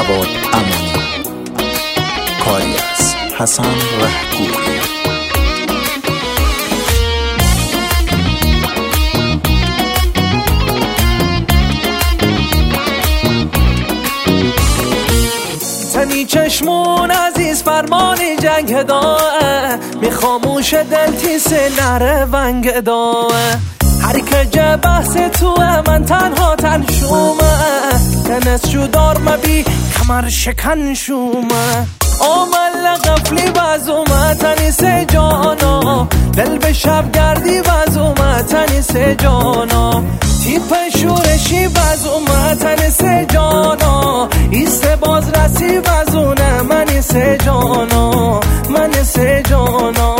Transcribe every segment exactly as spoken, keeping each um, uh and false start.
جواد امانی، کاری از حسن رهگوری. تنی چشمون عزیز فرمان جنگ داره، می خاموش دل تیس نره ونگ داره. هر که جه بحث توه من تنها تن شومه، تنس شو دار مبی کمر شکن شومه. آمل غفلی بازومه تنیس جانا، دل به شب گردی بازومه تنیس جانا. تیپ شورشی بازومه تنیس جانا، ایست باز رسی بازونه منیس جانا منیس جانا.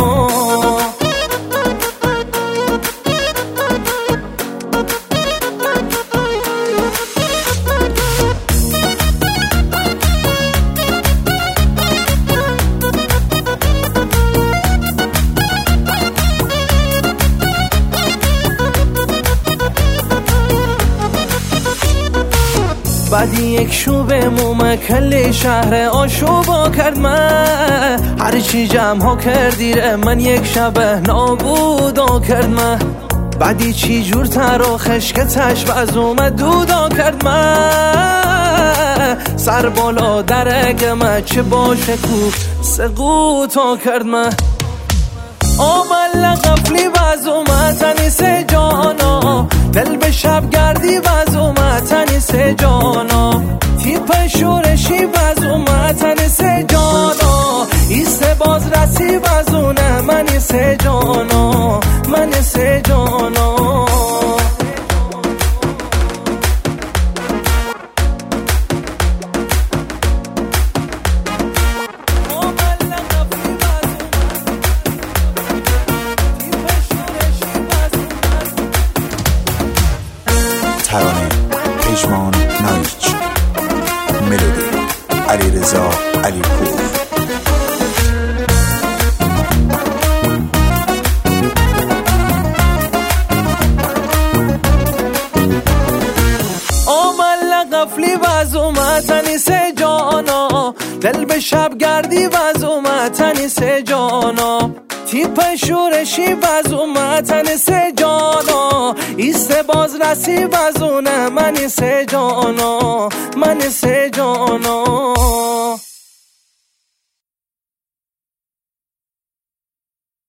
بعدی یک شوبه مومه کلی شهر آشوبا کرد من، هر چی جمع ها کردیره من یک شبه نابودا کرد من. بعدی چی جور تر و خشکتش باز اومد دودا کرد من، سر بالا درگه من چه باشه کو سقوطا کرد من. آمل غفلی باز اومد تنیس جانا، دل به شب گردی باز اومد تنیس جانا. تیپ شورشی باز اومد تنیس جانا، ایست باز رسی بازونه منیس جانا منیس جانا. ترانه پژمان نایچ، ملودی علیرضا علیپور. آمل غفلی باز اومد تنیس جانا، دل به شب گردی باز اومد تنیس جانا. تیپ شورشی باز اومد تنیس جانا، ایست باز رسی بازونه منیس جانا منیس جانا.